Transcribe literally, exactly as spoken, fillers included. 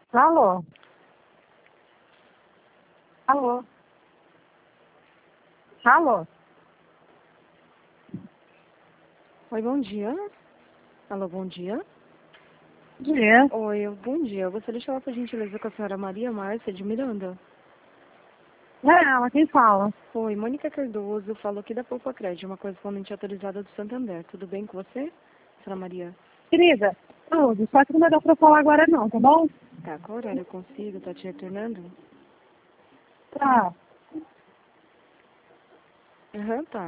Alô? Alô? Alô? Oi, bom dia. Alô, bom dia. Dia. Oi, eu- bom dia. Eu gostaria de falar, por gentileza, com a senhora Maria Márcia de Miranda. É ela, quem fala? Oi, Mônica Cardoso, falo aqui da Poupa Crédito, uma correspondente autorizada do Santander. Tudo bem com você, senhora Maria? Querida, tudo. Só que não vai dar pra falar agora não, tá bom? Tá, qual horário eu consigo? Tá te retornando? Tá. Aham, tá.